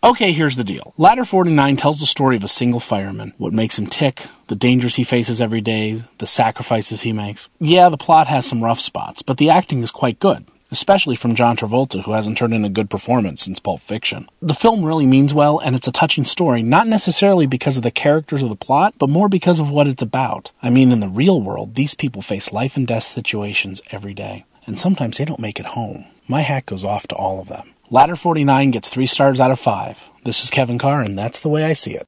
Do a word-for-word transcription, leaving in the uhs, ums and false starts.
Okay, here's the deal. Ladder forty-nine tells the story of a single fireman, what makes him tick, the dangers he faces every day, the sacrifices he makes. Yeah, the plot has some rough spots, but the acting is quite good, especially from John Travolta, who hasn't turned in a good performance since Pulp Fiction. The film really means well, and it's a touching story, not necessarily because of the characters or the plot, but more because of what it's about. I mean, in the real world, these people face life and death situations every day, and sometimes they don't make it home. My hat goes off to all of them. Ladder forty-nine gets three stars out of five. This is Kevin Carr, and that's the way I see it.